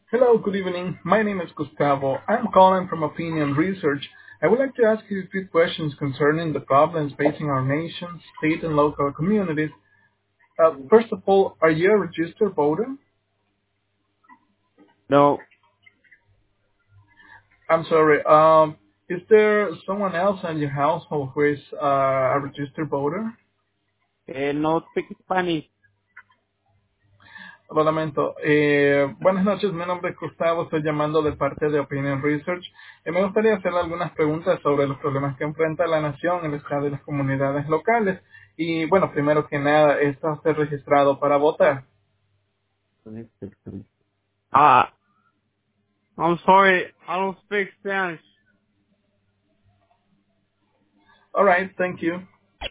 Hello, good evening. My name is Gustavo. I'm calling from Opinion Research. I would like to ask you a few questions concerning the problems facing our nation, state, and local communities. First of all, are you a registered voter? No, I'm sorry. Is there someone else in your household who is a registered voter? no speak Spanish. Lo lamento. Buenas noches, mi nombre es Gustavo, estoy llamando de parte de Opinion Research. Me gustaría hacerle algunas preguntas sobre los problemas que enfrenta la nación, el Estado y las comunidades locales. Y bueno, primero que nada, ¿está usted registrado para votar? Ah, I'm sorry, I don't speak Spanish. All right, thank you.